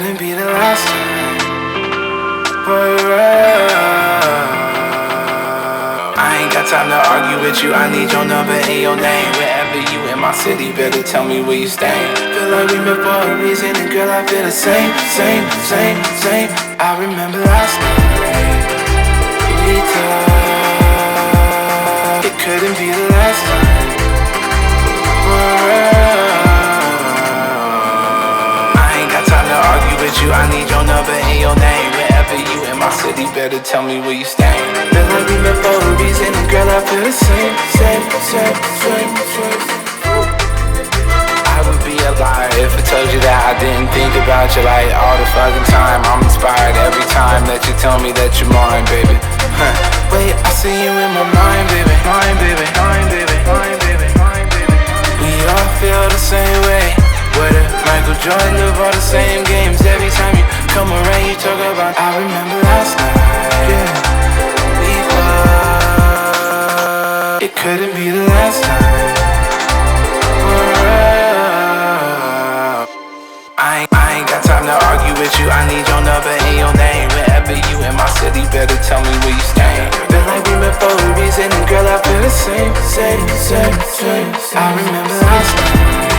couldn't be the last time. I ain't got time to argue with you. I need your number and your name. Wherever you in my city, better tell me where you staying. Feel like we met for a reason, and girl, I feel the same. I remember last night we talked. It couldn't be the last time. I ain't got time to argue with you. I need your number and your name. Wherever you in my city, better tell me where you staying. Feel like we met for a reason, and girl, I feel the same. I would be a liar if I told you that I didn't think about you like all the fucking time. I'm inspired every time that you tell me that you're mine, baby. Wait, I see you in my mind, baby. We all feel the same way. What if Michael Jordan live all the same games? Every time you come around, you talk about. I remember last night, yeah. We fought. It couldn't be the last time. I ain't got time to argue with you. I need your number and your name. Wherever you in my city, better tell me where you staying. Feel like we met for a reason, and girl, I feel the same. I remember last night.